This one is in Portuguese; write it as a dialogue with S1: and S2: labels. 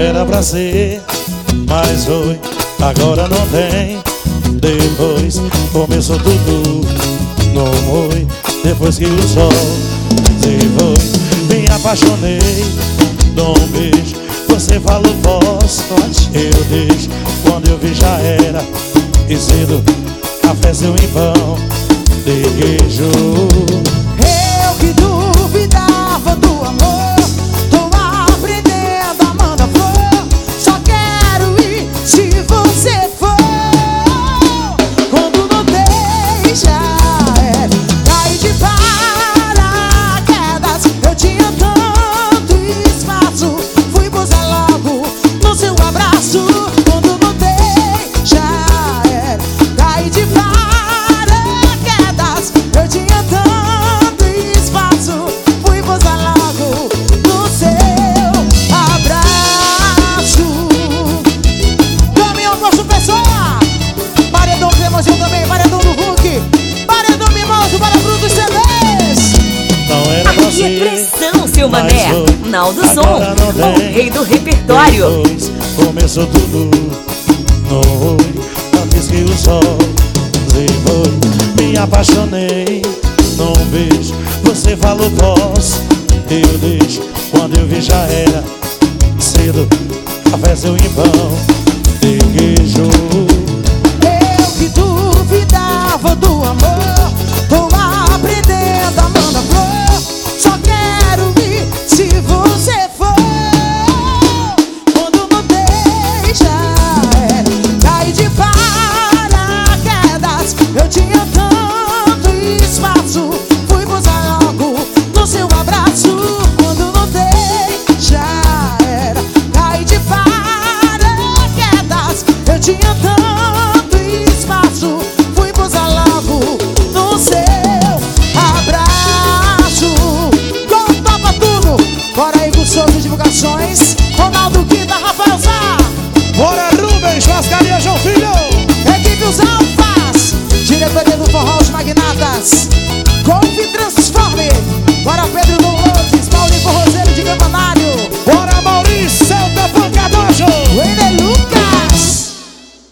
S1: era pra ser, mas foi, agora não tem. Depois começou tudo, não foi. Depois que o sol se foi, me apaixonei. Dou um beijo, você falou posso, eu deixo. Quando eu vi já era, e cedo, cafezinho em pão de queijo.
S2: Eu que duvidava do amor, tô aprendendo a mandar flor. Só quero ir se você for. Quando notei já é, caí de paraquedas. Eu tinha tanto espaço, fui pousar logo no seu abraço. Quando notei já é, caí de paraquedas. Eu tinha tanto espaço, fui pousar logo no seu abraço. Caminhão Posto Pessoa, paredão cremosinho também, paredão do Hulk, paredão mimoso para frutos CDs.
S1: Não era pra
S3: Aqui é
S1: ser,
S3: pressão, seu
S1: mas
S3: mané.
S1: foi,
S3: Naldo Som,
S1: agora não
S3: o
S1: tem.
S3: rei do repertório.
S1: Depois começou tudo, não foi. Antes que o sol se foi, me apaixonei. Num beijo, você falou posso, eu deixo. Quando eu vi já era, cedo, cafezinho em pão de queijo.
S2: Eu que duvidava do